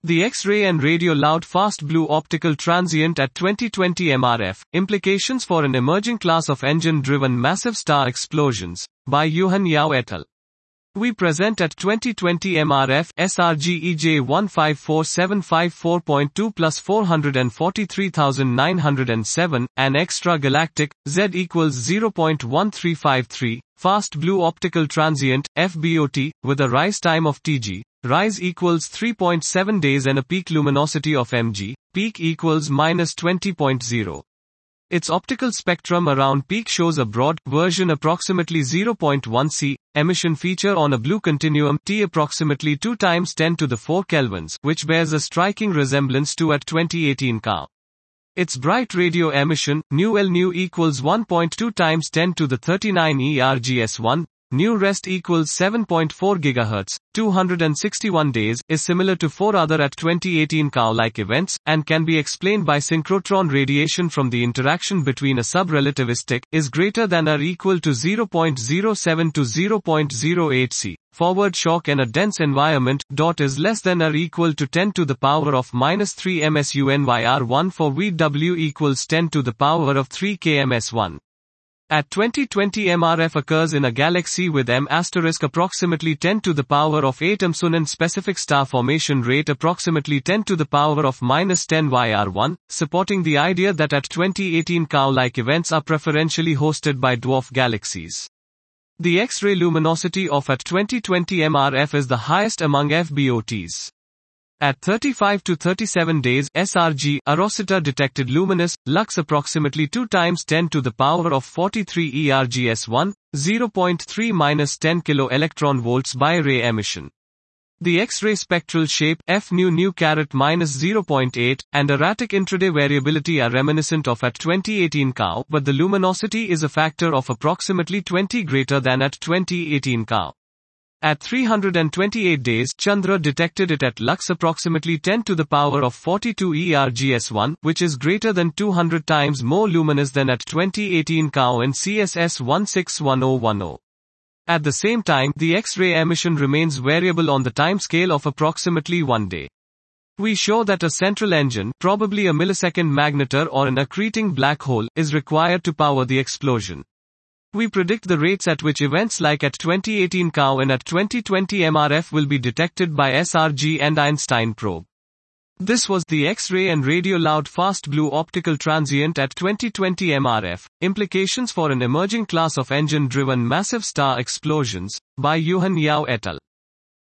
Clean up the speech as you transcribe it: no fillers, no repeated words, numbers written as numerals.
The X-ray and radio loud fast blue optical transient at 2020 MRF, Implications for an Emerging Class of Engine-Driven Massive Star Explosions, by Yuhan Yao et al. We present at 2020 MRF SRG EJ 154754.2 plus 443,907, an extra-galactic, Z equals 0.1353, fast blue optical transient, FBOT, with a rise time of Tg. Rise equals 3.7 days and a peak luminosity of mg, peak equals minus 20.0. Its optical spectrum around peak shows a broad version approximately 0.1 C, emission feature on a blue continuum T approximately 2 times 10 to the 4 kelvins, which bears a striking resemblance to at 2018 Ca. Its bright radio emission, nu L nu equals 1.2 times 10 to the 39 ERGS1, nu rest equals 7.4 GHz, 261 days, is similar to 4 other at 2018 Ca-like events, and can be explained by synchrotron radiation from the interaction between a subrelativistic, is greater than or equal to 0.07 to 0.08 C. Forward shock in a dense environment, is less than or equal to 10 to the power of minus 3 MSUNYR1 for VW equals 10 to the power of 3 kms1. At 2020 MRF occurs in a galaxy with M** approximately 10 to the power of 8 Amsunan specific star formation rate approximately 10 to the power of minus 10 YR1, supporting the idea that at 2018 Ca-like events are preferentially hosted by dwarf galaxies. The X-ray luminosity of at 2020 MRF is the highest among FBOTs. At 35 to 37 days, SRG, Arosita detected luminous, lux approximately 2 times 10 to the power of 43 ERGS1, 0.3 minus 10 kilo-electron-volts by ray emission. The X-ray spectral shape, F nu caret minus 0.8, and erratic intraday variability are reminiscent of at 2018 Ca, but the luminosity is a factor of approximately 20 greater than at 2018 Ca. At 328 days, Chandra detected it at lux approximately 10 to the power of 42 ERGS1, which is greater than 200 times more luminous than at 2018 Ca and CSS 161010. At the same time, the X-ray emission remains variable on the timescale of approximately 1 day. We show that a central engine, probably a millisecond magnetar or an accreting black hole, is required to power the explosion. We predict the rates at which events like at 2018 Ca and at 2020 MRF will be detected by SRG and Einstein probe. This was the X-ray and radio loud fast blue optical transient at 2020 MRF, Implications for an Emerging Class of Engine-Driven Massive Star Explosions, by Yuhan Yao et al.